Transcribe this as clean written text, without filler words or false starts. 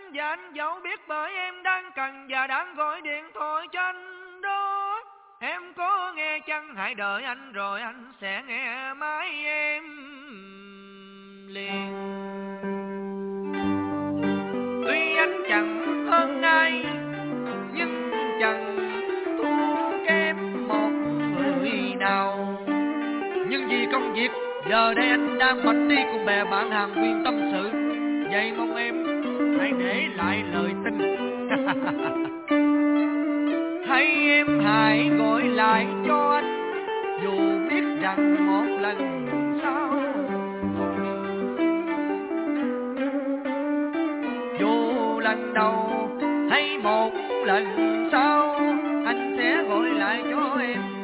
và anh dẫu biết bởi em đang cần và đang gọi điện thoại cho anh đó. Em có nghe chăng? Hãy đợi anh rồi anh sẽ nghe máy em liền. Tuy anh chẳng hơn ai nhưng chẳng thua kém một người nào. Nhưng vì công việc giờ đây anh đang bận đi cùng bè bạn hàng viên tâm sự. Vậy mong em hãy để lại lời tin. Hay em hãy gọi lại cho anh, dù biết rằng một lần sau, dù lần đầu hay một lần sau, anh sẽ gọi lại cho em.